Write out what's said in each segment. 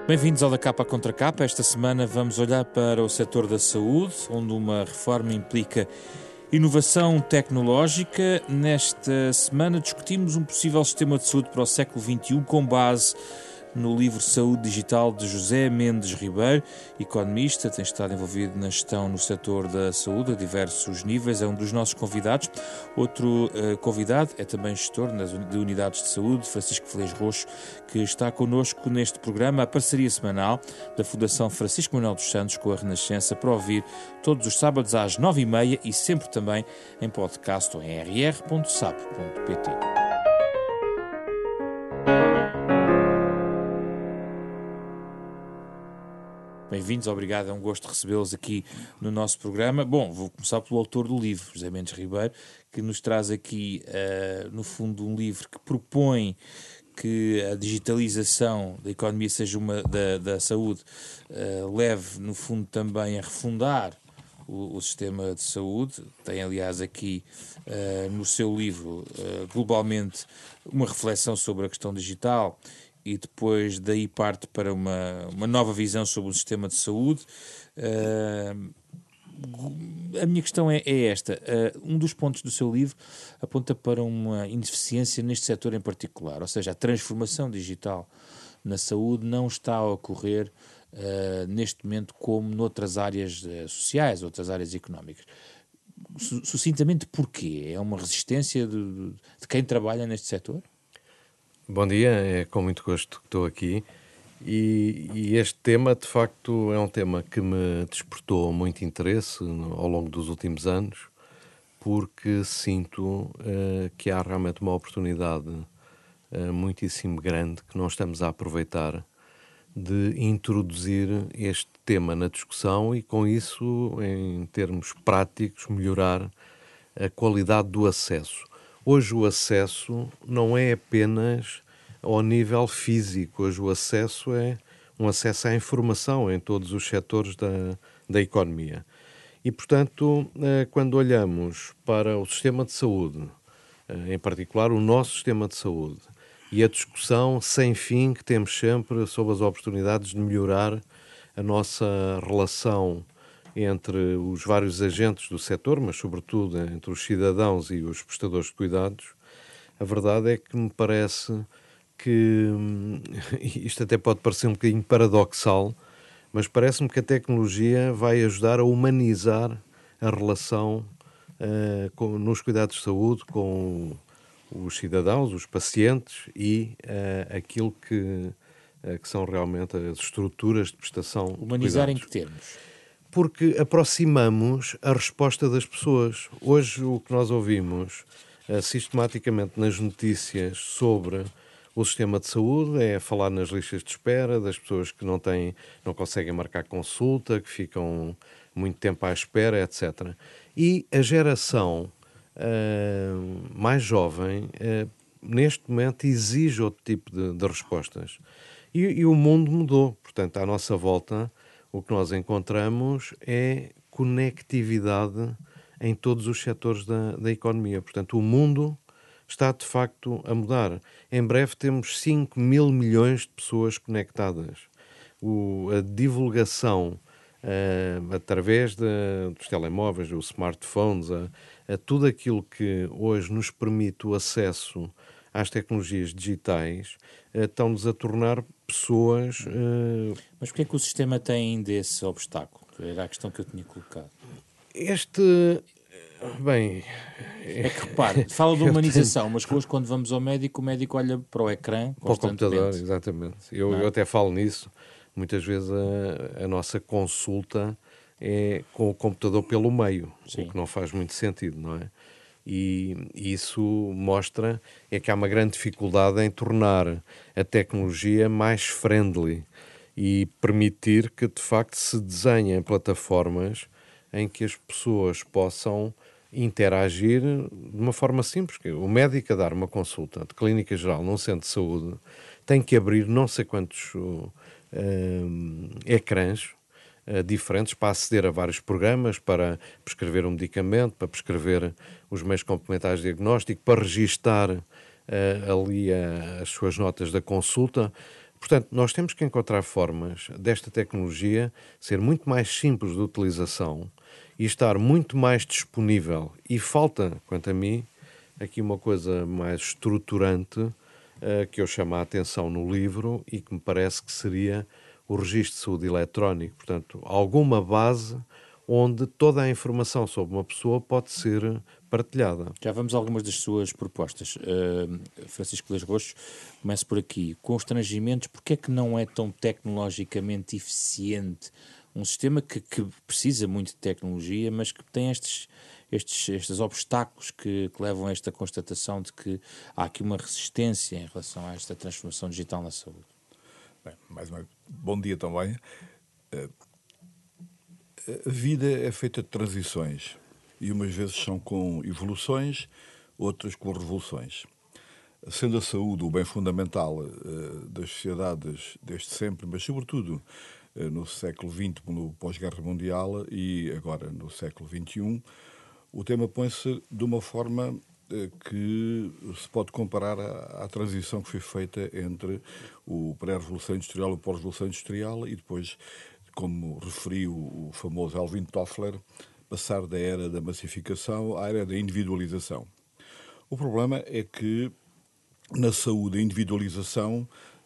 Bem-vindos ao Da Capa Contra Capa. Esta semana vamos olhar para o setor da saúde, onde uma reforma implica inovação tecnológica. Nesta semana discutimos um possível sistema de saúde para o século XXI com base no livro Saúde Digital de José Mendes Ribeiro, economista, tem estado envolvido na gestão no setor da saúde a diversos níveis, é um dos nossos convidados. Outro convidado é também gestor de unidades de saúde, Francisco Velez Roxo, que está connosco neste programa, a parceria semanal da Fundação Francisco Manuel dos Santos com a Renascença, para ouvir todos os sábados às 9h30 e sempre também em podcast ou em rr.sapo.pt. Bem-vindos, obrigado, é um gosto recebê-los aqui no nosso programa. Bom, vou começar pelo autor do livro, José Mendes Ribeiro, que nos traz aqui, no fundo, um livro que propõe que a digitalização da economia seja da saúde, leve, no fundo, também a refundar o sistema de saúde. Tem, aliás, aqui no seu livro, globalmente, uma reflexão sobre a questão digital e depois daí parte para uma nova visão sobre o sistema de saúde. A minha questão é esta. Um dos pontos do seu livro aponta para uma ineficiência neste setor em particular, ou seja, a transformação digital na saúde não está a ocorrer neste momento como noutras áreas sociais, outras áreas económicas. Sucintamente, porquê? É uma resistência de quem trabalha neste setor? Bom dia, é com muito gosto que estou aqui e este tema, de facto, é um tema que me despertou muito interesse ao longo dos últimos anos, porque sinto que há realmente uma oportunidade muitíssimo grande que não estamos a aproveitar de introduzir este tema na discussão e, com isso, em termos práticos, melhorar a qualidade do acesso. Hoje o acesso não é apenas ao nível físico, hoje o acesso é um acesso à informação em todos os setores da economia. E, portanto, quando olhamos para o sistema de saúde, em particular o nosso sistema de saúde, e a discussão sem fim que temos sempre sobre as oportunidades de melhorar a nossa relação entre os vários agentes do setor, mas sobretudo entre os cidadãos e os prestadores de cuidados, a verdade é que me parece que, isto até pode parecer um bocadinho paradoxal, mas parece-me que a tecnologia vai ajudar a humanizar a relação nos cuidados de saúde com os cidadãos, os pacientes e aquilo que são realmente as estruturas de prestação de Humanizar cuidados. em que termos? Porque aproximamos a resposta das pessoas. Hoje o que nós ouvimos sistematicamente nas notícias sobre o sistema de saúde é falar nas listas de espera, das pessoas que não conseguem marcar consulta, que ficam muito tempo à espera, etc. E a geração mais jovem, neste momento, exige outro tipo de respostas. E o mundo mudou. Portanto, à nossa volta, o que nós encontramos é conectividade em todos os setores da economia. Portanto, o mundo está, de facto, a mudar. Em breve temos 5 mil milhões de pessoas conectadas. A divulgação através dos telemóveis, dos smartphones, a tudo aquilo que hoje nos permite o acesso às tecnologias digitais, estão-nos a tornar pessoas... Mas porquê é que o sistema tem ainda esse obstáculo? Era a questão que eu tinha colocado. Bem... É que repare, fala de humanização, mas hoje quando vamos ao médico, o médico olha para o ecrã constantemente. Para o computador, exatamente. Eu até falo nisso. Muitas vezes a nossa consulta é com o computador pelo meio, Sim. O que não faz muito sentido, não é? E isso mostra que há uma grande dificuldade em tornar a tecnologia mais friendly e permitir que, de facto, se desenhem plataformas em que as pessoas possam interagir de uma forma simples. O médico a dar uma consulta de clínica geral num centro de saúde tem que abrir não sei quantos ecrãs diferentes para aceder a vários programas, para prescrever um medicamento, para prescrever os meios complementares de diagnóstico, para registar ali as suas notas da consulta. Portanto, nós temos que encontrar formas desta tecnologia ser muito mais simples de utilização e estar muito mais disponível. E falta, quanto a mim, aqui uma coisa mais estruturante que eu chamo a atenção no livro e que me parece que seria o registro de saúde eletrónico. Portanto, alguma base onde toda a informação sobre uma pessoa pode ser partilhada. Já vamos a algumas das suas propostas. Francisco Las Roxos, começo por aqui. Constrangimentos, porque é que não é tão tecnologicamente eficiente um sistema que precisa muito de tecnologia, mas que tem estes obstáculos que levam a esta constatação de que há aqui uma resistência em relação a esta transformação digital na saúde? Bem, bom dia também. A vida é feita de transições e umas vezes são com evoluções, outras com revoluções. Sendo a saúde o bem fundamental das sociedades desde sempre, mas sobretudo no século XX, no pós-guerra mundial e agora no século XXI, o tema põe-se de uma forma que se pode comparar à transição que foi feita entre o pré-revolução industrial e o pós-revolução industrial e depois, como referiu o famoso Alvin Toffler, passar da era da massificação à era da individualização. O problema é que na saúde a individualização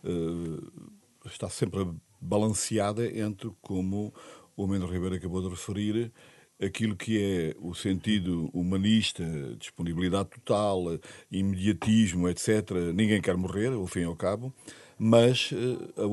está sempre balanceada entre, como o Mendes Ribeiro acabou de referir, aquilo que é o sentido humanista, disponibilidade total, imediatismo, etc. Ninguém quer morrer, ao fim e ao cabo, mas a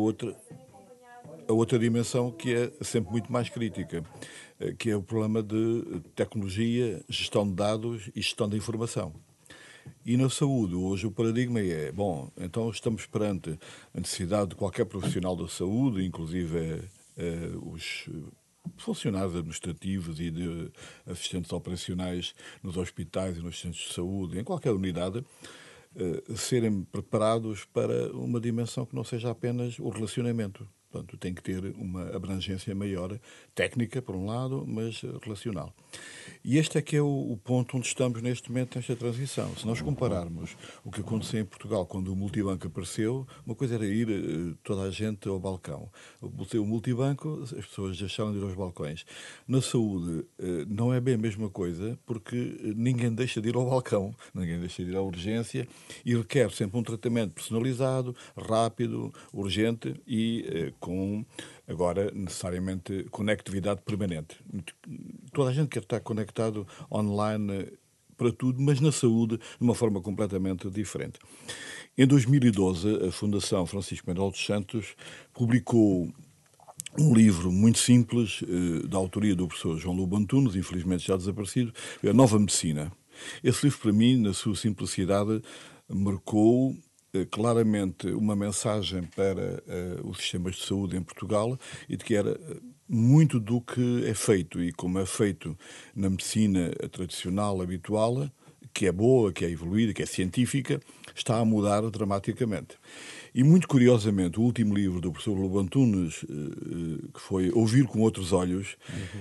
outra dimensão que é sempre muito mais crítica, que é o problema de tecnologia, gestão de dados e gestão da informação. E na saúde, hoje o paradigma é, bom, então estamos perante a necessidade de qualquer profissional da saúde, inclusive os funcionários administrativos e de assistentes operacionais nos hospitais e nos centros de saúde, em qualquer unidade, serem preparados para uma dimensão que não seja apenas o relacionamento. Portanto, tem que ter uma abrangência maior, técnica, por um lado, mas relacional. E este é que é o ponto onde estamos neste momento, nesta transição. Se nós compararmos o que aconteceu em Portugal quando o multibanco apareceu, uma coisa era ir toda a gente ao balcão. O multibanco, as pessoas deixaram de ir aos balcões. Na saúde, não é bem a mesma coisa, porque ninguém deixa de ir ao balcão, ninguém deixa de ir à urgência e requer sempre um tratamento personalizado, rápido, urgente e com, agora, necessariamente, conectividade permanente. Toda a gente quer estar conectado online para tudo, mas na saúde de uma forma completamente diferente. Em 2012, a Fundação Francisco Manuel dos Santos publicou um livro muito simples, da autoria do professor João Lobo Antunes, infelizmente já desaparecido, A Nova Medicina. Esse livro, para mim, na sua simplicidade, marcou claramente uma mensagem para os sistemas de saúde em Portugal e de que era muito do que é feito e como é feito na medicina tradicional, habitual, que é boa, que é evoluída, que é científica, está a mudar dramaticamente. E, muito curiosamente, o último livro do professor Lobo Antunes, que foi Ouvir com Outros Olhos,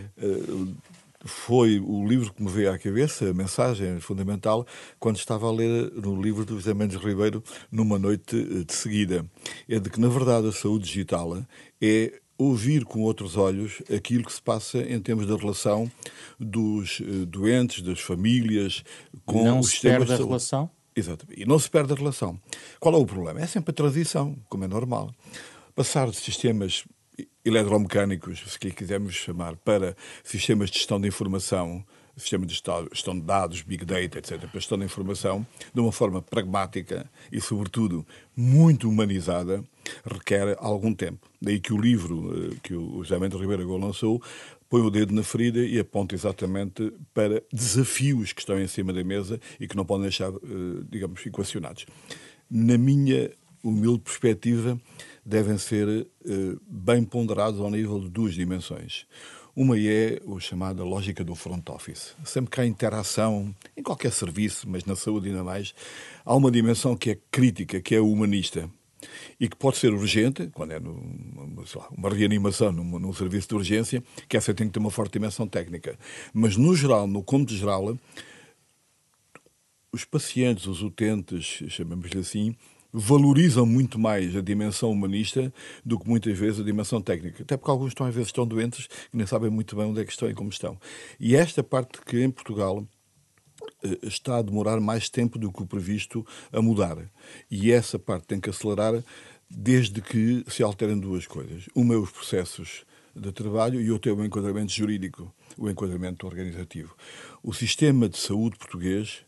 foi o livro que me veio à cabeça, a mensagem fundamental, quando estava a ler no livro do José Mendes Ribeiro, numa noite de seguida. É de que, na verdade, a saúde digital é ouvir com outros olhos aquilo que se passa em termos da relação dos doentes, das famílias, com não os se sistemas perde de a saúde. relação? Exatamente. E não se perde a relação. Qual é o problema? É sempre a transição, como é normal. Passar de sistemas eletromecânicos, se quisermos chamar, para sistemas de gestão de informação, sistemas de gestão de dados, Big Data, etc., para gestão de informação, de uma forma pragmática e, sobretudo, muito humanizada, requer algum tempo. Daí que o livro que o José Mendes Ribeiro agora lançou põe o dedo na ferida e aponta exatamente para desafios que estão em cima da mesa e que não podem deixar, digamos, equacionados. Na minha humilde perspectiva, devem ser bem ponderados ao nível de duas dimensões. Uma é a chamada lógica do front office. Sempre que há interação, em qualquer serviço, mas na saúde ainda mais, há uma dimensão que é crítica, que é humanista. E que pode ser urgente, quando é uma reanimação num serviço de urgência, que essa tem que ter uma forte dimensão técnica. Mas, no geral, no cômputo geral, os pacientes, os utentes, chamamos-lhe assim, valorizam muito mais a dimensão humanista do que muitas vezes a dimensão técnica. Até porque alguns às vezes estão doentes e nem sabem muito bem onde é que estão e como estão. E esta parte que em Portugal está a demorar mais tempo do que o previsto a mudar. E essa parte tem que acelerar desde que se alterem duas coisas. Uma é os processos de trabalho e outra é o enquadramento jurídico, o enquadramento organizativo. O sistema de saúde português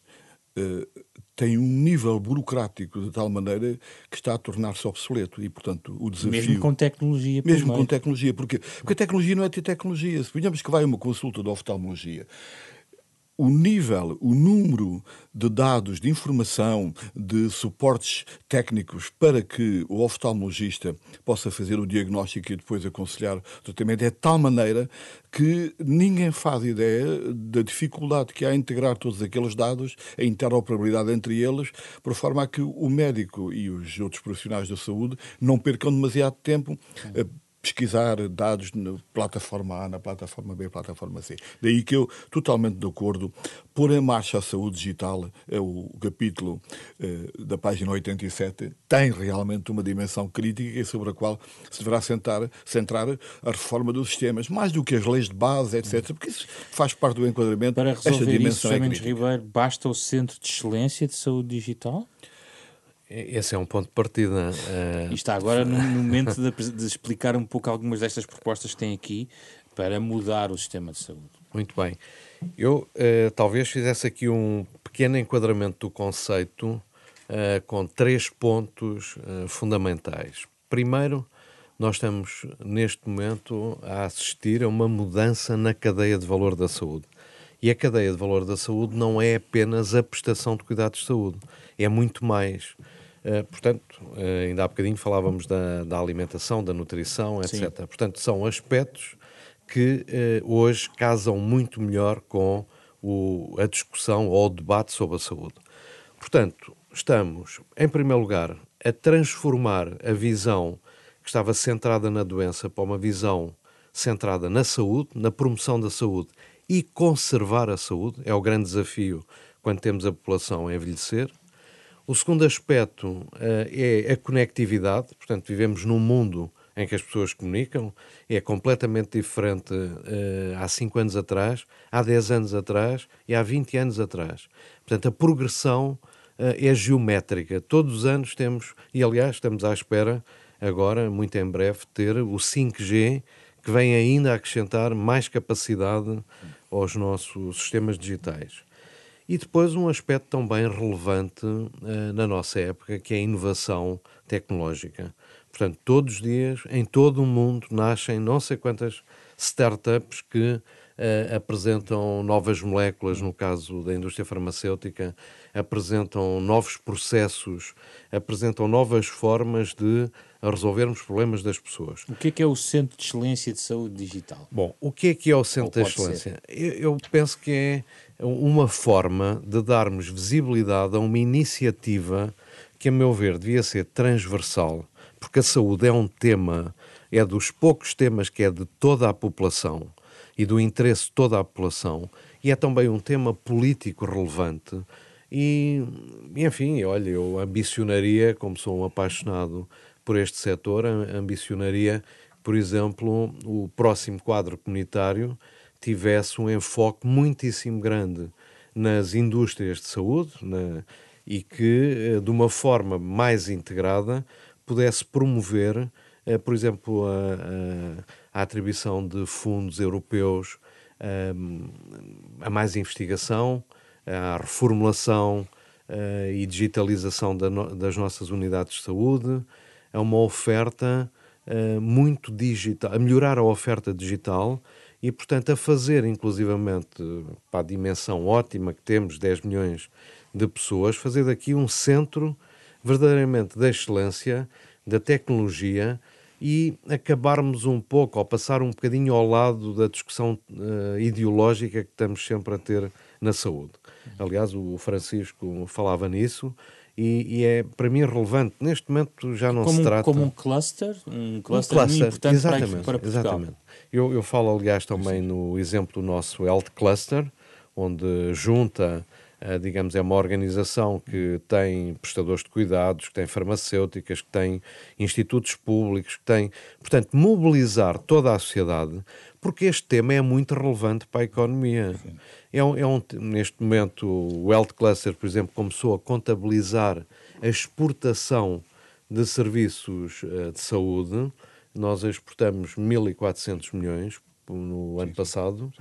tem um nível burocrático de tal maneira que está a tornar-se obsoleto e, portanto, o desafio... Mesmo com tecnologia. Mesmo com tecnologia. Porque a tecnologia não é ter tecnologia. Se digamos que vai a uma consulta de oftalmologia, o nível, o número de dados, de informação, de suportes técnicos para que o oftalmologista possa fazer o diagnóstico e depois aconselhar o tratamento é de tal maneira que ninguém faz ideia da dificuldade que há em integrar todos aqueles dados, a interoperabilidade entre eles, por forma a que o médico e os outros profissionais da saúde não percam demasiado tempo a pesquisar dados na plataforma A, na plataforma B, plataforma C. Daí que eu, totalmente de acordo, pôr em marcha a saúde digital, é o capítulo da página 87, tem realmente uma dimensão crítica sobre a qual se deverá centrar a reforma dos sistemas, mais do que as leis de base, etc., porque isso faz parte do enquadramento. Para resolver isso, José é Mendes Ribeiro, basta o Centro de Excelência de Saúde Digital? Esse é um ponto de partida. E está agora no momento de explicar um pouco algumas destas propostas que tem aqui para mudar o sistema de saúde. Muito bem. Eu talvez fizesse aqui um pequeno enquadramento do conceito com 3 pontos fundamentais. Primeiro, nós estamos neste momento a assistir a uma mudança na cadeia de valor da saúde. E a cadeia de valor da saúde não é apenas a prestação de cuidados de saúde, é muito mais. Portanto, ainda há bocadinho falávamos da alimentação, da nutrição, etc. Sim. Portanto, são aspectos que hoje casam muito melhor com a discussão ou o debate sobre a saúde. Portanto, estamos, em primeiro lugar, a transformar a visão que estava centrada na doença para uma visão centrada na saúde, na promoção da saúde e conservar a saúde. É o grande desafio quando temos a população a envelhecer. O segundo aspecto é a conectividade, portanto, vivemos num mundo em que as pessoas comunicam, é completamente diferente há 5 anos atrás, há 10 anos atrás e há 20 anos atrás. Portanto, a progressão é geométrica. Todos os anos temos, e aliás estamos à espera agora, muito em breve, ter o 5G, que vem ainda a acrescentar mais capacidade aos nossos sistemas digitais. E depois um aspecto também relevante na nossa época, que é a inovação tecnológica. Portanto, todos os dias, em todo o mundo, nascem não sei quantas startups que apresentam novas moléculas, no caso da indústria farmacêutica, apresentam novos processos, apresentam novas formas de resolvermos problemas das pessoas. O que é o Centro de Excelência de Saúde Digital? Bom, o que é o Centro de Excelência? Eu penso que é uma forma de darmos visibilidade a uma iniciativa que, a meu ver, devia ser transversal, porque a saúde é um tema, é dos poucos temas que é de toda a população e do interesse de toda a população, e é também um tema político relevante. E enfim, olha, eu ambicionaria, como sou um apaixonado por este setor, ambicionaria, por exemplo, o próximo quadro comunitário tivesse um enfoque muitíssimo grande nas indústrias de saúde e que, de uma forma mais integrada, pudesse promover, por exemplo, a atribuição de fundos europeus a mais investigação, a reformulação e digitalização das nossas unidades de saúde, a uma oferta muito digital, a melhorar a oferta digital e, portanto, a fazer, inclusivamente, para a dimensão ótima que temos, 10 milhões de pessoas, fazer daqui um centro verdadeiramente da excelência, da tecnologia e acabarmos um pouco, ou passar um bocadinho ao lado da discussão ideológica que estamos sempre a ter na saúde. Aliás, o Francisco falava nisso e é, para mim, relevante. Neste momento já não se trata... Como um cluster muito importante exatamente, para Portugal. Exatamente. Eu falo, aliás, também no exemplo do nosso Health Cluster, onde junta digamos, é uma organização que tem prestadores de cuidados, que tem farmacêuticas, que tem institutos públicos, que tem... Portanto, mobilizar toda a sociedade, porque este tema é muito relevante para a economia. Neste momento, o Health Cluster, por exemplo, começou a contabilizar a exportação de serviços de saúde. Nós exportamos 1.400 milhões no ano passado.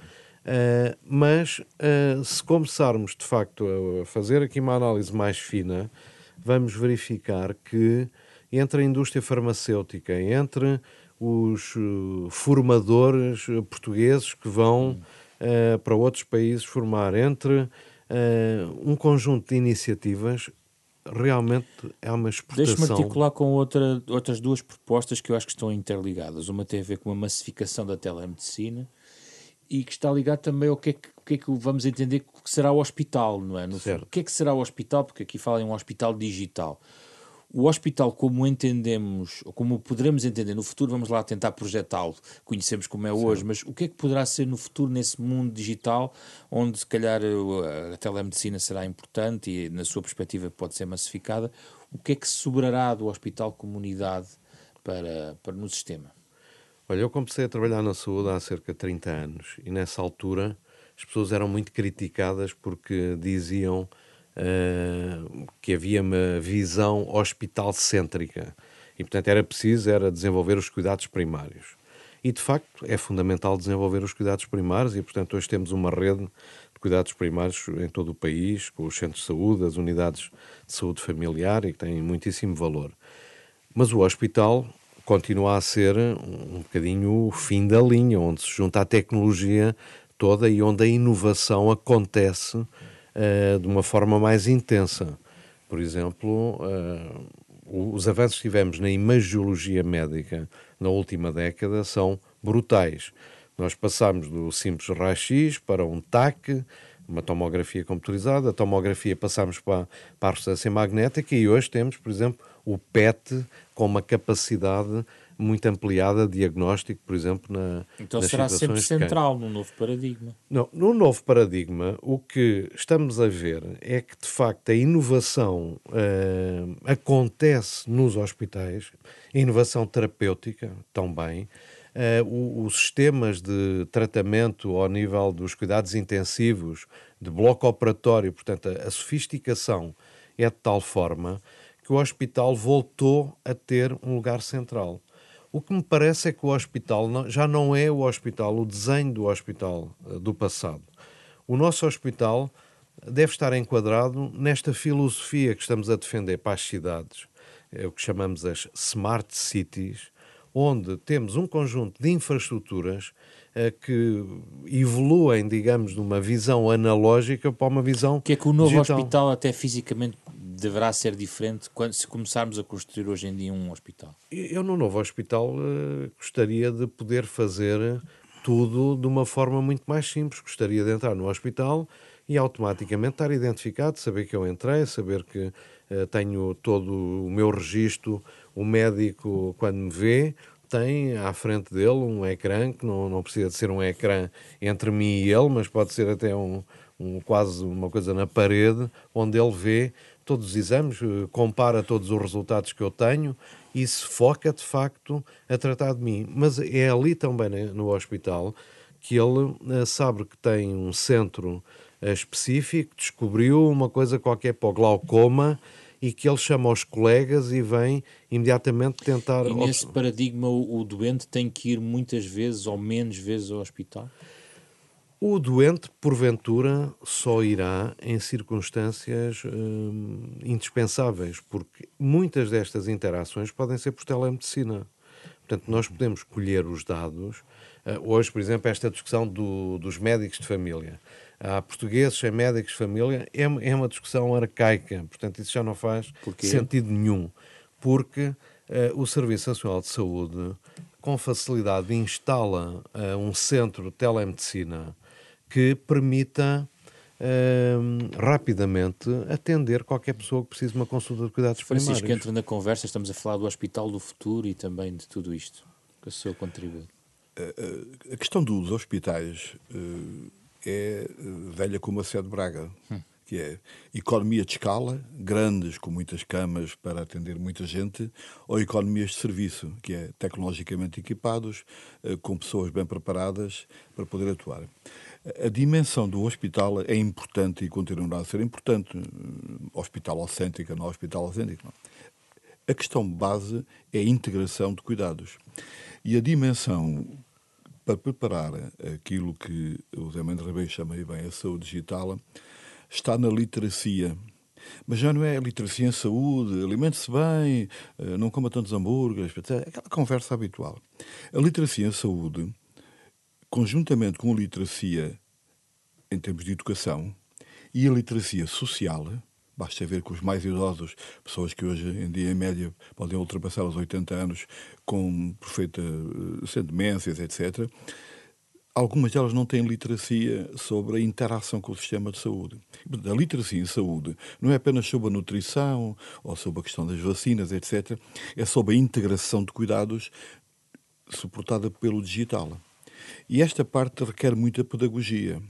Mas se começarmos de facto a fazer aqui uma análise mais fina, vamos verificar que entre a indústria farmacêutica, entre os formadores portugueses que vão para outros países formar, entre um conjunto de iniciativas, realmente é uma exportação. Deixe-me articular com outras duas propostas que eu acho que estão interligadas. Uma tem a ver com a massificação da telemedicina e que está ligado também ao que é que vamos entender que será o hospital, não é? O que é que será o hospital? Porque aqui fala em um hospital digital. O hospital, como entendemos, ou como poderemos entender no futuro, vamos lá tentar projetá-lo, conhecemos como é hoje, mas o que é que poderá ser no futuro nesse mundo digital, onde se calhar a telemedicina será importante e na sua perspectiva pode ser massificada, o que é que sobrará do hospital comunidade para no sistema? Olha, eu comecei a trabalhar na saúde há cerca de 30 anos e nessa altura as pessoas eram muito criticadas porque diziam que havia uma visão hospital-cêntrica e, portanto, era preciso desenvolver os cuidados primários. E, de facto, é fundamental desenvolver os cuidados primários e, portanto, hoje temos uma rede de cuidados primários em todo o país, com os centros de saúde, as unidades de saúde familiar e que têm muitíssimo valor. Mas o hospital continua a ser um bocadinho o fim da linha, onde se junta a tecnologia toda e onde a inovação acontece de uma forma mais intensa. Por exemplo, os avanços que tivemos na imagiologia médica na última década são brutais. Nós passámos do simples raio-x para um TAC, uma tomografia computadorizada, a tomografia passámos para a ressonância magnética e hoje temos, por exemplo, o PET com uma capacidade muito ampliada de diagnóstico, por exemplo, então nas será sempre situações central no novo paradigma? Não, no novo paradigma, o que estamos a ver é que, de facto, a inovação acontece nos hospitais, a inovação terapêutica também, os sistemas de tratamento ao nível dos cuidados intensivos, de bloco operatório, portanto, a sofisticação é de tal forma que o hospital voltou a ter um lugar central. O que me parece é que o hospital já não é o hospital, o desenho do hospital do passado. O nosso hospital deve estar enquadrado nesta filosofia que estamos a defender para as cidades, é o que chamamos as Smart Cities, onde temos um conjunto de infraestruturas que evoluem, digamos, de uma visão analógica para uma visão que é que o novo digital. Hospital até fisicamente deverá ser diferente se começarmos a construir hoje em dia um hospital? Eu no novo hospital gostaria de poder fazer tudo de uma forma muito mais simples. Gostaria de entrar no hospital e automaticamente estar identificado, saber que eu entrei, saber que tenho todo o meu registro. O médico, quando me vê, tem à frente dele um ecrã, que não precisa de ser um ecrã entre mim e ele, mas pode ser até quase uma coisa na parede, onde ele vê todos os exames, compara todos os resultados que eu tenho e se foca, de facto, a tratar de mim. Mas é ali também, no hospital, que ele sabe que tem um centro específico, descobriu uma coisa qualquer para o glaucoma e que ele chama os colegas e vem imediatamente tentar... E nesse paradigma o doente tem que ir muitas vezes ou menos vezes ao hospital? O doente, porventura, só irá em circunstâncias indispensáveis, porque muitas destas interações podem ser por telemedicina. Portanto, nós podemos colher os dados. Hoje, por exemplo, esta discussão dos médicos de família. Há portugueses sem médicos de família, é uma discussão arcaica. Portanto, isso já não faz sentido nenhum. Porque o Serviço Nacional de Saúde, com facilidade, instala um centro de telemedicina que permita rapidamente atender qualquer pessoa que precise de uma consulta de cuidados primários. Francisco, entra na conversa, estamos a falar do Hospital do Futuro e também de tudo isto, que o seu contributo. A questão dos hospitais é velha como a Sé de Braga, que é economia de escala, grandes, com muitas camas para atender muita gente, ou economias de serviço, que é tecnologicamente equipados, com pessoas bem preparadas para poder atuar. A dimensão do hospital é importante e continuará a ser importante. Hospitalocêntrica, não hospitalocêntrica, não. A questão base é a integração de cuidados. E a dimensão para preparar aquilo que o Zé Mendes Ribeiro chama aí bem a saúde digital está na literacia. Mas já não é a literacia em saúde, alimente-se bem, não coma tantos hambúrgueres, etc. Aquela conversa habitual. A literacia em saúde, conjuntamente com a literacia em termos de educação e a literacia social, basta ver com os mais idosos, pessoas que hoje em dia, em média, podem ultrapassar os 80 anos com perfeita sem demências, etc. Algumas delas não têm literacia sobre a interação com o sistema de saúde. A literacia em saúde não é apenas sobre a nutrição ou sobre a questão das vacinas, etc. É sobre a integração de cuidados suportada pelo digital. E esta parte requer muita pedagogia.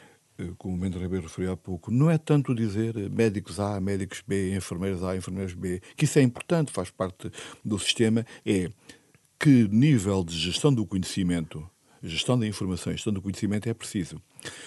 Como o Mendes Ribeiro referiu há pouco, não é tanto dizer médicos A, médicos B, enfermeiros A, enfermeiros B, que isso é importante, faz parte do sistema, é que nível de gestão do conhecimento, gestão da informação e gestão do conhecimento é preciso.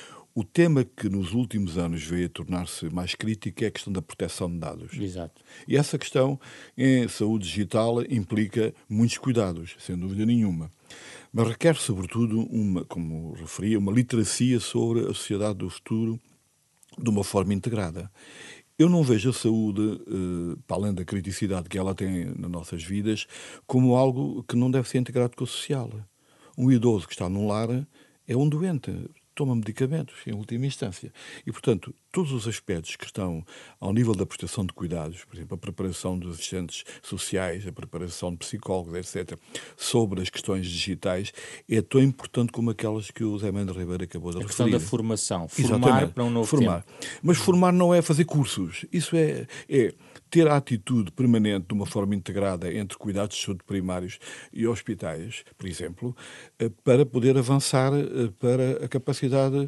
O tema que nos últimos anos veio a tornar-se mais crítico é a questão da proteção de dados. Exato. E essa questão em saúde digital implica muitos cuidados, sem dúvida nenhuma. Mas requer, sobretudo, como referia, uma literacia sobre a sociedade do futuro de uma forma integrada. Eu não vejo a saúde, para além da criticidade que ela tem nas nossas vidas, como algo que não deve ser integrado com o social. Um idoso que está num lar é um doente, toma medicamentos, em última instância. E, portanto, todos os aspectos que estão ao nível da prestação de cuidados, por exemplo, a preparação dos assistentes sociais, a preparação de psicólogos, etc., sobre as questões digitais, é tão importante como aquelas que o Zé Mendes Ribeiro acabou de referir. A questão da formação. Formar Exatamente. para um novo formar. tempo. Mas formar não é fazer cursos. Isso é ter a atitude permanente de uma forma integrada entre cuidados de saúde primários e hospitais, por exemplo, para poder avançar para a capacidade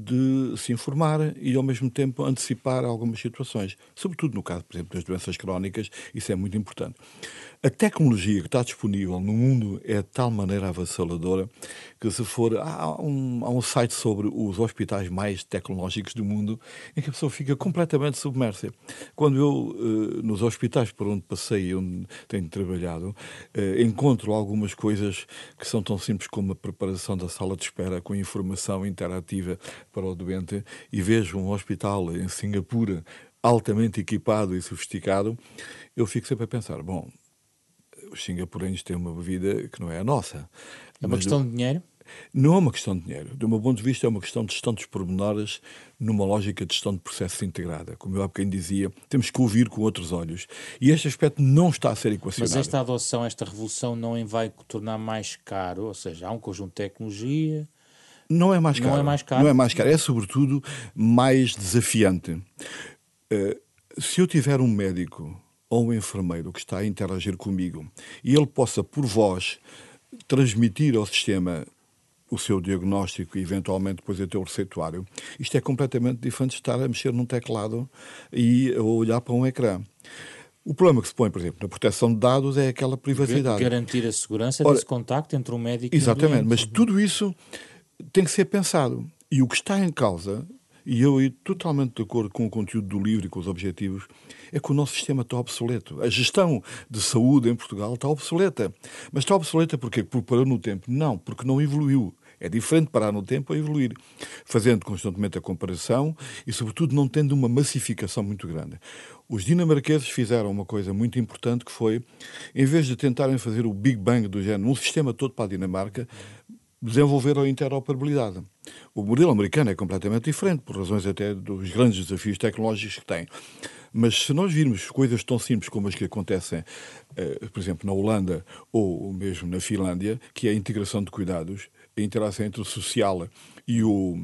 de se informar e, ao mesmo tempo, antecipar algumas situações. Sobretudo no caso, por exemplo, das doenças crónicas, isso é muito importante. A tecnologia que está disponível no mundo é de tal maneira avassaladora que, se for... Há um site sobre os hospitais mais tecnológicos do mundo em que a pessoa fica completamente submersa. Quando eu, nos hospitais por onde passei e onde tenho trabalhado, encontro algumas coisas que são tão simples como a preparação da sala de espera com informação interativa para o doente, e vejo um hospital em Singapura altamente equipado e sofisticado, eu fico sempre a pensar, bom, os singapurenhos têm uma vida que não é a nossa. É uma questão de dinheiro? Não é uma questão de dinheiro. Do meu ponto de vista, é uma questão de gestão dos pormenores numa lógica de gestão de processos integrada. Como eu há bocadinho dizia, temos que ouvir com outros olhos. E este aspecto não está a ser equacionado. Mas esta adoção, esta revolução não vai tornar mais caro? Ou seja, há um conjunto de tecnologia... Não é mais caro. Não é mais caro? Não é mais caro. É, sobretudo, mais desafiante. Se eu tiver um médico ou um enfermeiro que está a interagir comigo e ele possa, por voz, transmitir ao sistema o seu diagnóstico e, eventualmente, depois até o receituário, isto é completamente diferente de estar a mexer num teclado e a olhar para um ecrã. O problema que se põe, por exemplo, na proteção de dados é aquela privacidade. Garantir a segurança desse contacto entre um médico e um doente. Exatamente, mas tudo isso tem que ser pensado. E o que está em causa, e eu estou totalmente de acordo com o conteúdo do livro e com os objetivos, é que o nosso sistema está obsoleto. A gestão de saúde em Portugal está obsoleta. Mas está obsoleta porque parou no tempo? Não, porque não evoluiu. É diferente parar no tempo a evoluir, fazendo constantemente a comparação e, sobretudo, não tendo uma massificação muito grande. Os dinamarqueses fizeram uma coisa muito importante, que foi, em vez de tentarem fazer o Big Bang do género, um sistema todo para a Dinamarca, desenvolveram a interoperabilidade. O modelo americano é completamente diferente, por razões até dos grandes desafios tecnológicos que tem. Mas se nós virmos coisas tão simples como as que acontecem, por exemplo, na Holanda ou mesmo na Finlândia, que é a integração de cuidados, a interação entre o social e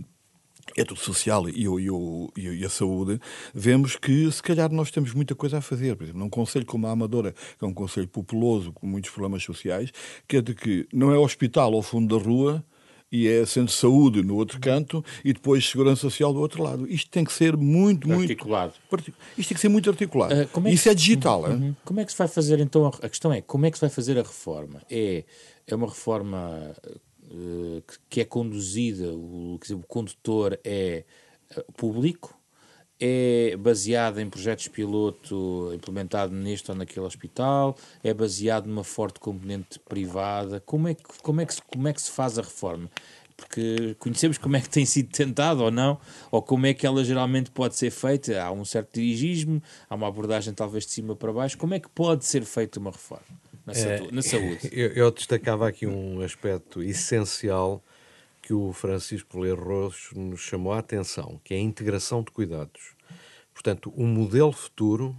a saúde, vemos que, se calhar, nós temos muita coisa a fazer. Por exemplo, num concelho como a Amadora, que é um concelho populoso, com muitos problemas sociais, que é de que não é hospital ao fundo da rua e é centro de saúde no outro canto e depois segurança social do outro lado. Isto tem que ser muito articulado. Isto tem que ser muito articulado. Isso é digital. Como é que se vai fazer então? A questão é, como é que se vai fazer a reforma? É uma reforma que é conduzida, o condutor é público, é baseado em projetos piloto implementado neste ou naquele hospital, é baseado numa forte componente privada. Como é que se faz a reforma? Porque conhecemos como é que tem sido tentado ou não, ou como é que ela geralmente pode ser feita. Há um certo dirigismo, há uma abordagem talvez de cima para baixo. Como é que pode ser feita uma reforma na saúde? Eu destacava aqui um aspecto essencial que o Francisco Loureiro Roxo nos chamou a atenção, que é a integração de cuidados. Portanto, o modelo futuro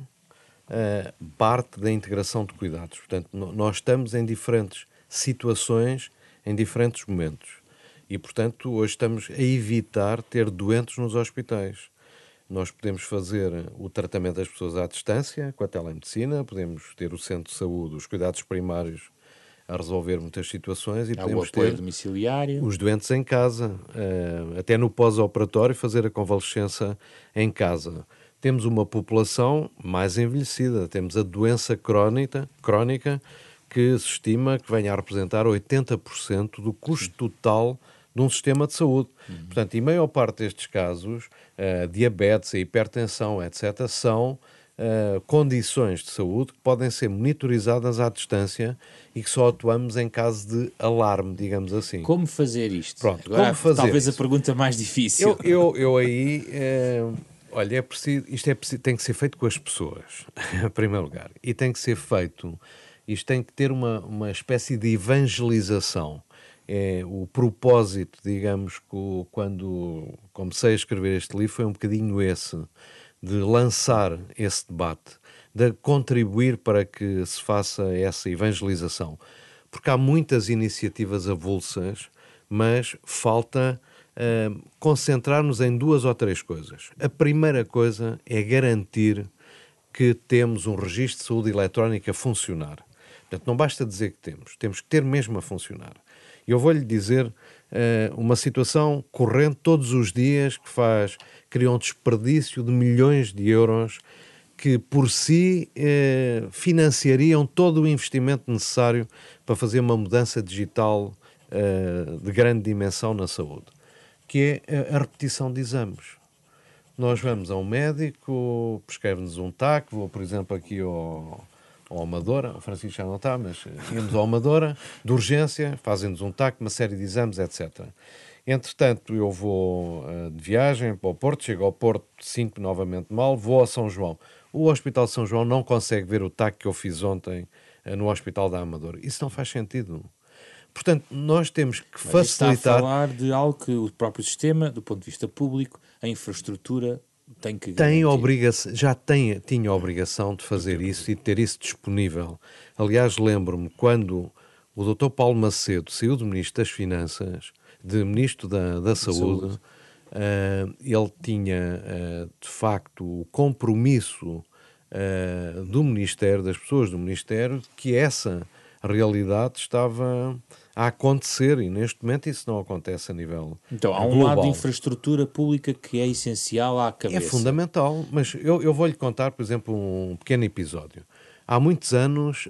parte da integração de cuidados. Portanto, nós estamos em diferentes situações, em diferentes momentos. E, portanto, hoje estamos a evitar ter doentes nos hospitais. Nós podemos fazer o tratamento das pessoas à distância, com a telemedicina, podemos ter o centro de saúde, os cuidados primários a resolver muitas situações e podemos ter domiciliário, os doentes em casa, até no pós-operatório fazer a convalescença em casa. Temos uma população mais envelhecida, temos a doença crónica que se estima que venha a representar 80% do custo total de um sistema de saúde. Portanto, e a maior parte destes casos, diabetes, a hipertensão, etc., são condições de saúde que podem ser monitorizadas à distância e que só atuamos em caso de alarme, digamos assim. Como fazer isto? Pronto, agora, como fazer talvez isso? A pergunta mais difícil. Eu aí... olha, tem que ser feito com as pessoas, em primeiro lugar. E tem que ser feito... Isto tem que ter uma espécie de evangelização. O propósito, digamos, quando comecei a escrever este livro foi um bocadinho esse, de lançar esse debate, de contribuir para que se faça essa evangelização. Porque há muitas iniciativas avulsas, mas falta concentrar-nos em 2 ou 3 coisas. A primeira coisa é garantir que temos um registro de saúde eletrónica a funcionar. Portanto, não basta dizer que temos que ter mesmo a funcionar. Eu vou-lhe dizer uma situação corrente todos os dias que cria um desperdício de milhões de euros que por si financiariam todo o investimento necessário para fazer uma mudança digital de grande dimensão na saúde, que é a repetição de exames. Nós vamos a um médico, prescreve-nos um TAC, vou, por exemplo, aqui ao Amadora, o Francisco já não está, mas íamos ao Amadora, de urgência, fazem-nos um TAC, uma série de exames, etc. Entretanto, eu vou de viagem para o Porto, chego ao Porto, sinto novamente mal, vou a São João. O Hospital de São João não consegue ver o TAC que eu fiz ontem no Hospital da Amadora. Isso não faz sentido. Portanto, nós temos que facilitar... Está a falar de algo que o próprio sistema, do ponto de vista público, a infraestrutura tem que garantir. Tinha a obrigação de fazer isso e de ter isso disponível. Aliás, lembro-me quando o Dr. Paulo Macedo saiu de Ministro das Finanças, de Ministro da Saúde, ele tinha, de facto, o compromisso do Ministério, das pessoas do Ministério, que essa realidade estava a acontecer e neste momento isso não acontece a nível Então, há um global. lado de infraestrutura pública que é essencial à cabeça. É fundamental, mas eu vou-lhe contar, por exemplo, um pequeno episódio. Há muitos anos,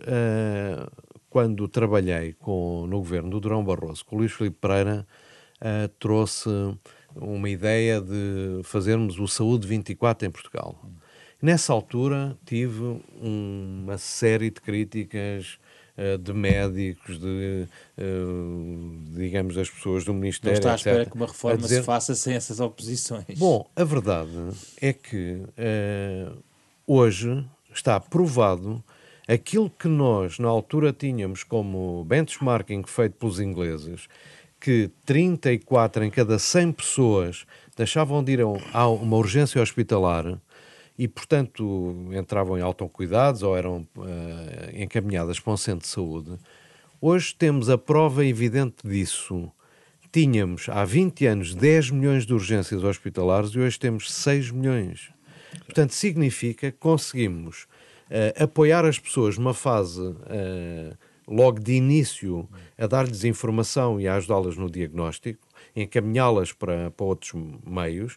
quando trabalhei no governo do Durão Barroso, com o Luís Filipe Pereira, trouxe uma ideia de fazermos o Saúde 24 em Portugal. Nessa altura tive uma série de críticas de médicos, digamos, das pessoas do Ministério, não está à espera etc., que uma reforma se faça sem essas oposições. Bom, a verdade é que hoje está provado aquilo que nós na altura tínhamos como benchmarking feito pelos ingleses, que 34 em cada 100 pessoas deixavam de ir a uma urgência hospitalar e, portanto, entravam em autocuidados ou eram encaminhadas para um centro de saúde. Hoje temos a prova evidente disso. Tínhamos, há 20 anos, 10 milhões de urgências hospitalares e hoje temos 6 milhões. Portanto, significa que conseguimos apoiar as pessoas numa fase logo de início a dar-lhes informação e a ajudá-las no diagnóstico, encaminhá-las para outros meios,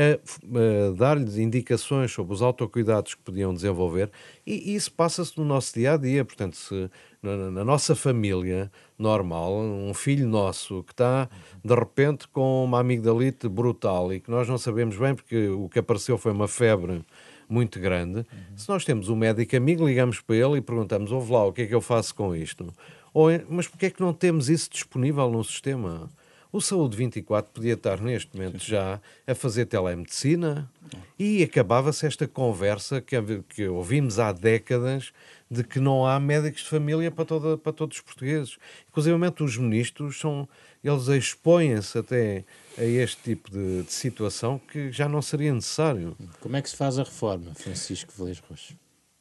a dar-lhes indicações sobre os autocuidados que podiam desenvolver, e isso passa-se no nosso dia-a-dia. Portanto, se na nossa família normal, um filho nosso que está, de repente, com uma amigdalite brutal e que nós não sabemos bem porque o que apareceu foi uma febre muito grande, se nós temos um médico amigo, ligamos para ele e perguntamos: ouve lá, o que é que eu faço com isto? Mas porquê é que não temos isso disponível no sistema? O Saúde 24 podia estar neste momento já a fazer telemedicina e acabava-se esta conversa que ouvimos há décadas de que não há médicos de família para todos os portugueses. Inclusive os ministros eles expõem-se até a este tipo de situação que já não seria necessário. Como é que se faz a reforma, Francisco Velez Rocha?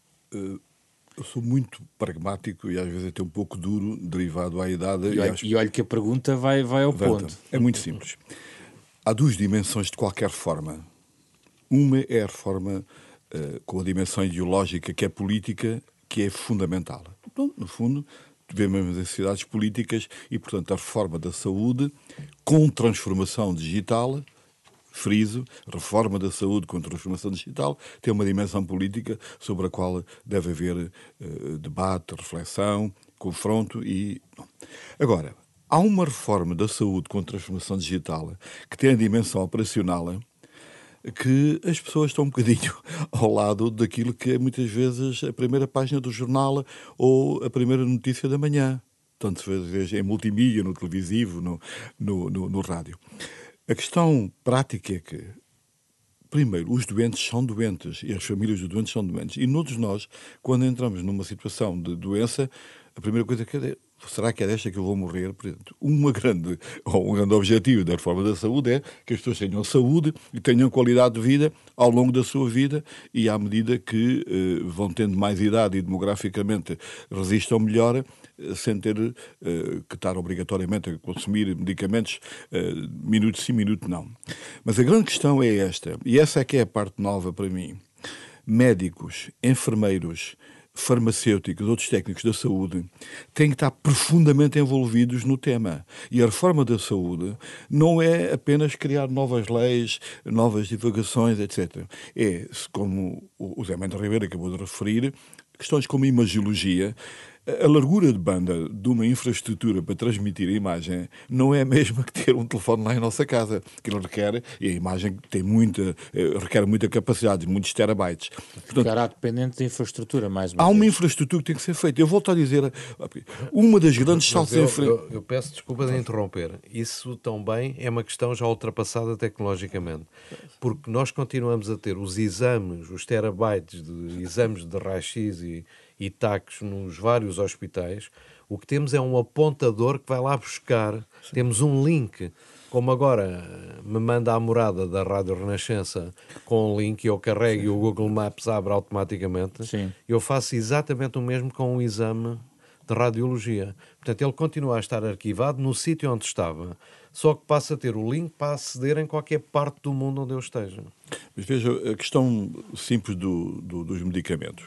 Eu sou muito pragmático e às vezes até um pouco duro, derivado à idade. E olha que a pergunta vai ao ponto. É muito simples. Há duas dimensões de qualquer reforma. Uma é a reforma com a dimensão ideológica, que é política, que é fundamental. Então, no fundo, vemos as necessidades políticas e, portanto, a reforma da saúde com transformação digital, friso, reforma da saúde com transformação digital, tem uma dimensão política sobre a qual deve haver debate, reflexão, confronto e... Agora, há uma reforma da saúde com transformação digital que tem a dimensão operacional que as pessoas estão um bocadinho ao lado daquilo que é muitas vezes a primeira página do jornal ou a primeira notícia da manhã. Tanto vezes em multimídia, no televisivo, no rádio. A questão prática é que, primeiro, os doentes são doentes e as famílias dos doentes são doentes. E todos nós, quando entramos numa situação de doença, a primeira coisa que é: será que é desta que eu vou morrer? Portanto, um grande objetivo da reforma da saúde é que as pessoas tenham saúde e tenham qualidade de vida ao longo da sua vida e à medida que vão tendo mais idade e demograficamente resistam melhor, sem ter que estar obrigatoriamente a consumir medicamentos minuto sim, minuto não. Mas a grande questão é esta, e essa é que é a parte nova para mim. Médicos, enfermeiros, farmacêuticos, outros técnicos da saúde têm que estar profundamente envolvidos no tema. E a reforma da saúde não é apenas criar novas leis, novas divagações, etc. É, como o Zé Mendes Ribeiro acabou de referir, questões como imagiologia. A largura de banda de uma infraestrutura para transmitir a imagem não é a mesma que ter um telefone lá em nossa casa, que ele requer, e a imagem tem requer muita capacidade, muitos terabytes. Portanto, ficará dependente da infraestrutura, mais uma vez. Há uma vez. Infraestrutura que tem que ser feita. Eu volto a dizer, uma das grandes saltos em frente... Eu peço desculpa de interromper. Isso também é uma questão já ultrapassada tecnologicamente, porque nós continuamos a ter os exames, os terabytes de exames de raio-x e taques nos vários hospitais. O que temos é um apontador que vai lá buscar. Sim. Temos um link, como agora me manda a morada da Rádio Renascença com um link, eu carrego e o Google Maps abre automaticamente. Sim. Eu faço exatamente o mesmo com um exame de radiologia. Portanto, ele continua a estar arquivado no sítio onde estava, só que passa a ter o link para aceder em qualquer parte do mundo onde eu esteja. Mas veja, a questão simples dos medicamentos.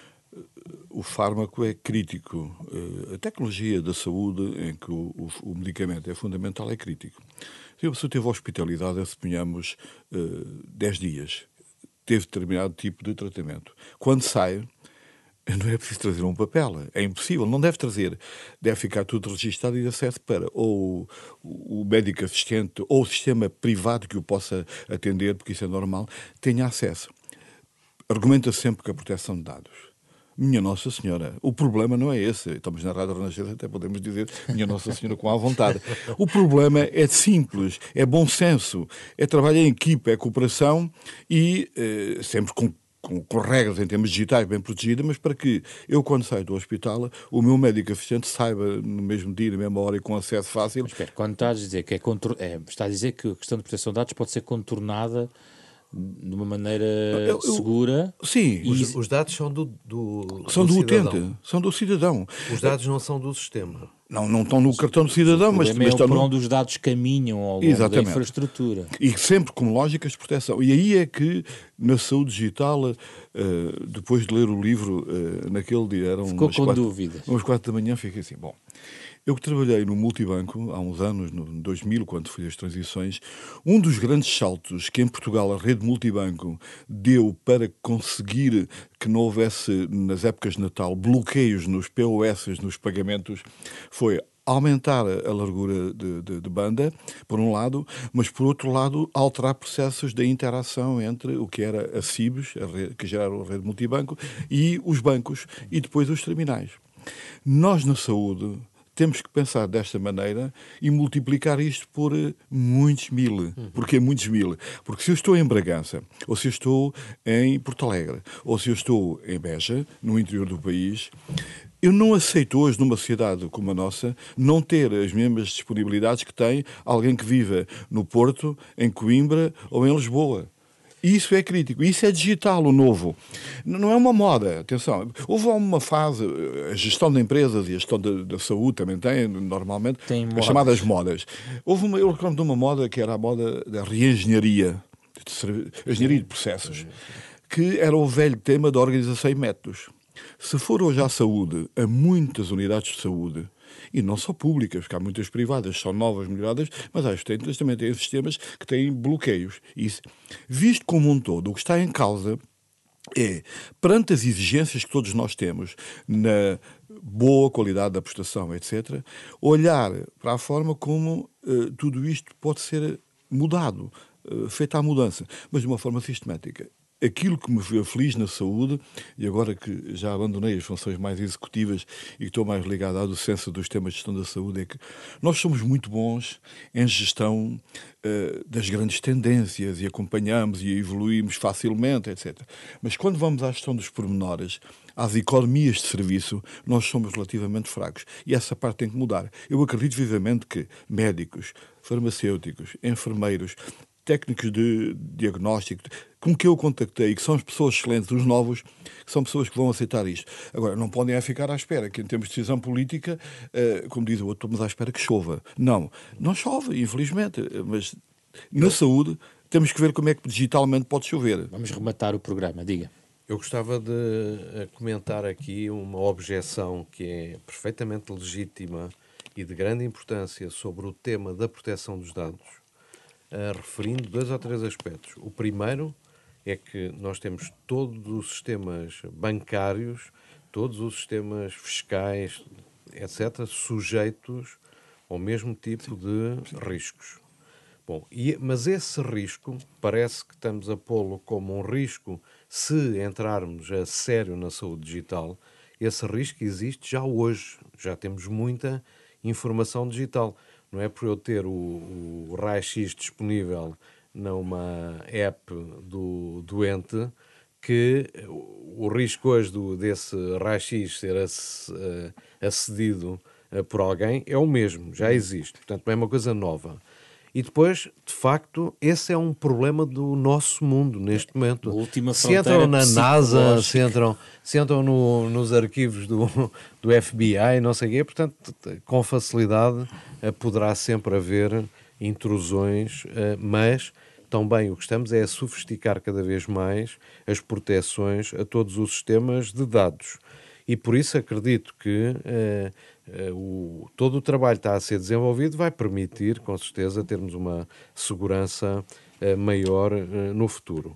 O fármaco é crítico. A tecnologia da saúde, em que o medicamento é fundamental, é crítico. Se a pessoa teve hospitalidade, suponhamos, 10 dias, teve determinado tipo de tratamento. Quando sai, não é preciso trazer um papel. É impossível, não deve trazer. Deve ficar tudo registado e de acesso para ou o médico assistente ou o sistema privado que o possa atender, porque isso é normal, tenha acesso. Argumenta sempre que a proteção de dados. Minha Nossa Senhora, o problema não é esse. Estamos na Rádio Renascença, até podemos dizer Minha Nossa Senhora com à vontade. O problema é simples, é bom senso, é trabalho em equipa, é cooperação e sempre com regras em termos digitais bem protegidas, mas para que eu, quando saio do hospital, o meu médico assistente saiba no mesmo dia, na mesma hora e com acesso fácil. Mas espera, quando está a dizer que está a dizer que a questão de proteção de dados pode ser contornada de uma maneira segura. Sim. Os dados são do utente, são do cidadão. Os dados não são do sistema. Não estão no cartão do cidadão, mas estão por onde os dados caminham ao longo da infraestrutura. E sempre com lógicas de proteção. E aí é que, na saúde digital, depois de ler o livro, naquele dia, eram Ficou com dúvidas. umas 4 da manhã, fiquei assim, bom... Eu que trabalhei no multibanco há uns anos, no 2000, quando fui as transições, um dos grandes saltos que em Portugal a rede multibanco deu para conseguir que não houvesse, nas épocas de Natal, bloqueios nos POS, nos pagamentos, foi aumentar a largura de banda, por um lado, mas por outro lado, alterar processos da interação entre o que era a CIBs, que já era a rede multibanco, e os bancos, e depois os terminais. Nós, na saúde, temos que pensar desta maneira e multiplicar isto por muitos mil. Porquê muitos mil? Porque se eu estou em Bragança, ou se eu estou em Porto Alegre, ou se eu estou em Beja, no interior do país, eu não aceito hoje, numa sociedade como a nossa, não ter as mesmas disponibilidades que tem alguém que viva no Porto, em Coimbra ou em Lisboa. Isso é crítico. Isso é digital, o novo. Não é uma moda. Atenção. Houve uma fase, a gestão de empresas e a gestão da saúde também tem, normalmente, as chamadas modas. Eu recordo de uma moda que era a moda da reengenharia, a engenharia de processos, que era o velho tema da organização e métodos. Se for hoje à saúde, a muitas unidades de saúde, e não só públicas, porque há muitas privadas, são novas, melhoradas, mas as existentes também têm sistemas que têm bloqueios. Isso, visto como um todo, o que está em causa é, perante as exigências que todos nós temos na boa qualidade da prestação, etc., olhar para a forma como tudo isto pode ser mudado, feita a mudança, mas de uma forma sistemática. Aquilo que me fez feliz na saúde, e agora que já abandonei as funções mais executivas e que estou mais ligado à docência dos temas de gestão da saúde, é que nós somos muito bons em gestão das grandes tendências e acompanhamos e evoluímos facilmente, etc. Mas quando vamos à gestão dos pormenores, às economias de serviço, nós somos relativamente fracos. E essa parte tem que mudar. Eu acredito vivamente que médicos, farmacêuticos, enfermeiros, técnicos de diagnóstico, com que eu contactei, que são as pessoas excelentes, os novos, que são pessoas que vão aceitar isto. Agora, não podem ficar à espera, que em termos de decisão política, como diz o outro, estamos à espera que chova. Não chove, infelizmente, mas na saúde temos que ver como é que digitalmente pode chover. Vamos rematar o programa, diga. Eu gostava de comentar aqui uma objeção que é perfeitamente legítima e de grande importância sobre o tema da proteção dos dados, referindo 2 ou 3 aspectos. O primeiro é que nós temos todos os sistemas bancários, todos os sistemas fiscais, etc., sujeitos ao mesmo tipo de riscos. Bom, mas esse risco, parece que estamos a pô-lo como um risco se entrarmos a sério na saúde digital. Esse risco existe já hoje, já temos muita informação digital. Não é por eu ter o raio-x disponível numa app do doente que o risco hoje desse raio-x ser acedido por alguém é o mesmo, já existe. Portanto, não é uma coisa nova. E depois, de facto, esse é um problema do nosso mundo neste momento. Se entram na NASA, se entram nos arquivos do FBI, não sei o quê, portanto, com facilidade poderá sempre haver intrusões, mas também o que estamos é a sofisticar cada vez mais as proteções a todos os sistemas de dados. E por isso acredito que todo o trabalho que está a ser desenvolvido vai permitir, com certeza, termos uma segurança maior no futuro.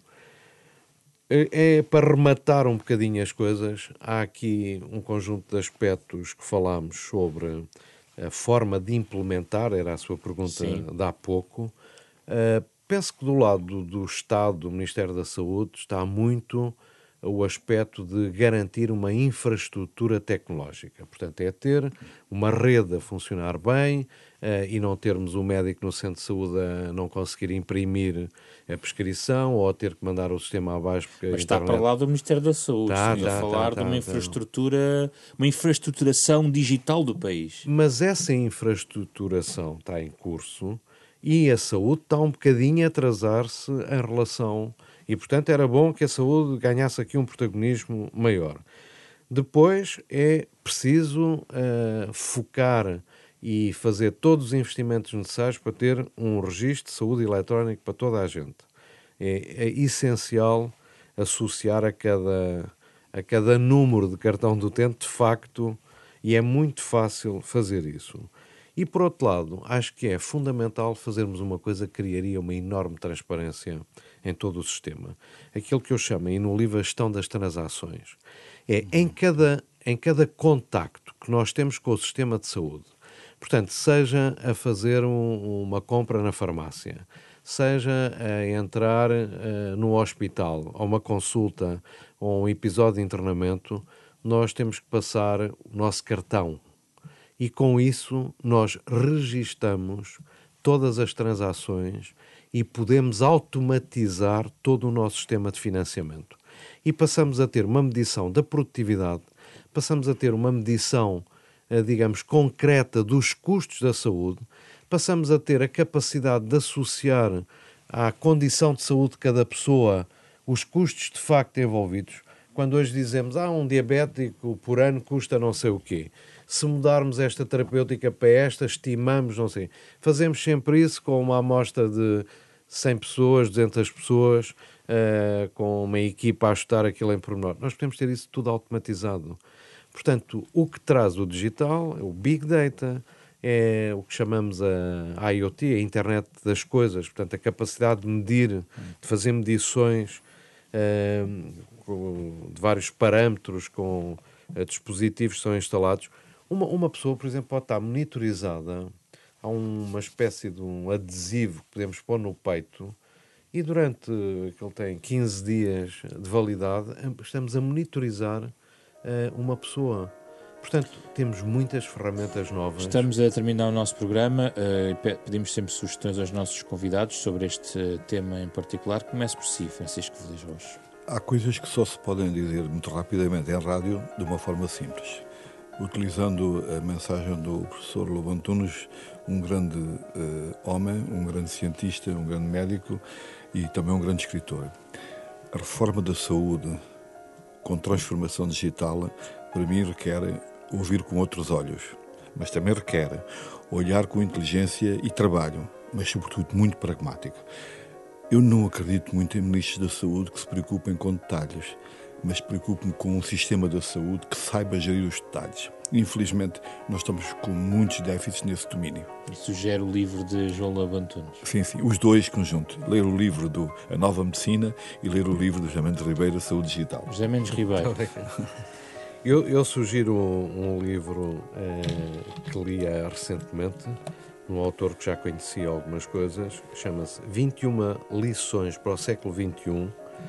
Para rematar um bocadinho as coisas, há aqui um conjunto de aspectos que falámos sobre a forma de implementar, era a sua pergunta de há pouco. Penso que do lado do Estado, do Ministério da Saúde, está muito o aspecto de garantir uma infraestrutura tecnológica. Portanto, é ter uma rede a funcionar bem e não termos o médico no centro de saúde a não conseguir imprimir a prescrição ou a ter que mandar o sistema abaixo. Porque mas está para lá do Ministério da Saúde. Estamos a falar de uma infraestrutura, uma infraestruturação digital do país. Mas essa infraestruturação está em curso e a saúde está um bocadinho a atrasar-se em relação... E, portanto, era bom que a saúde ganhasse aqui um protagonismo maior. Depois é preciso focar e fazer todos os investimentos necessários para ter um registro de saúde eletrónico para toda a gente. É essencial associar a cada número de cartão do utente, de facto, e é muito fácil fazer isso. E, por outro lado, acho que é fundamental fazermos uma coisa que criaria uma enorme transparência em todo o sistema. Aquilo que eu chamo, e no livro, a gestão das transações. É em cada contacto que nós temos com o sistema de saúde, portanto, seja a fazer uma compra na farmácia, seja a entrar no hospital, a uma consulta, ou um episódio de internamento, nós temos que passar o nosso cartão. E com isso nós registamos todas as transações e podemos automatizar todo o nosso sistema de financiamento. E passamos a ter uma medição da produtividade, passamos a ter uma medição, digamos, concreta dos custos da saúde, passamos a ter a capacidade de associar à condição de saúde de cada pessoa os custos de facto envolvidos. Quando hoje dizemos, um diabético por ano custa não sei o quê. Se mudarmos esta terapêutica para esta, estimamos, não sei. Fazemos sempre isso com uma amostra de 100 pessoas, 200 pessoas, com uma equipa a ajustar aquilo em pormenor. Nós podemos ter isso tudo automatizado. Portanto, o que traz o digital, o Big Data, é o que chamamos a IoT, a Internet das Coisas. Portanto, a capacidade de medir, de fazer medições de vários parâmetros com dispositivos que são instalados. Uma pessoa, por exemplo, pode estar monitorizada. Há uma espécie de um adesivo que podemos pôr no peito e durante que ele tem 15 dias de validade, estamos a monitorizar uma pessoa. Portanto, temos muitas ferramentas novas. Estamos a terminar o nosso programa. Pedimos sempre sugestões aos nossos convidados sobre este tema em particular. Comece por si, Francisco Vilas. Há coisas que só se podem dizer muito rapidamente em rádio de uma forma simples. Utilizando a mensagem do professor Lobo Antunes, um grande homem, um grande cientista, um grande médico e também um grande escritor. A reforma da saúde com transformação digital, para mim, requer ouvir com outros olhos, mas também requer olhar com inteligência e trabalho, mas sobretudo muito pragmático. Eu não acredito muito em ministros da saúde que se preocupem com detalhes, mas preocupo-me com um sistema da saúde que saiba gerir os detalhes. Infelizmente, nós estamos com muitos déficits nesse domínio. E sugere o livro de João Lobo Antunes. Sim, os dois conjuntos. Ler o livro do A Nova Medicina e ler o livro do José Mendes Ribeiro, Saúde Digital. José Mendes Ribeiro. Eu sugiro um livro que li recentemente, um autor que já conhecia algumas coisas, chama-se 21 Lições para o Século XXI.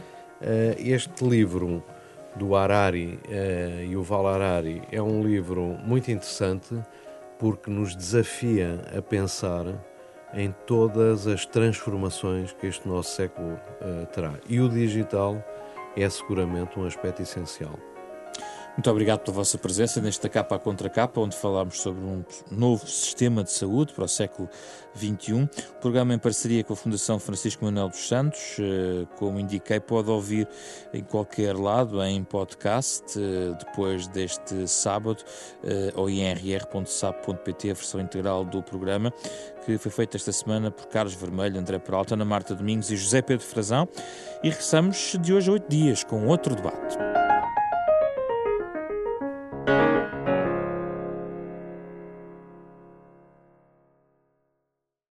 Este livro do Harari, Yuval Harari, é um livro muito interessante porque nos desafia a pensar em todas as transformações que este nosso século terá. E o digital é seguramente um aspecto essencial. Muito obrigado pela vossa presença nesta Capa à Contra Capa, onde falámos sobre um novo sistema de saúde para o século XXI. O programa em parceria com a Fundação Francisco Manuel dos Santos, como indiquei, pode ouvir em qualquer lado, em podcast, depois deste sábado, ou em rr.sap.pt, a versão integral do programa, que foi feita esta semana por Carlos Vermelho, André Peralta, Ana Marta Domingos e José Pedro Frazão. E regressamos de hoje a 8 dias com outro debate.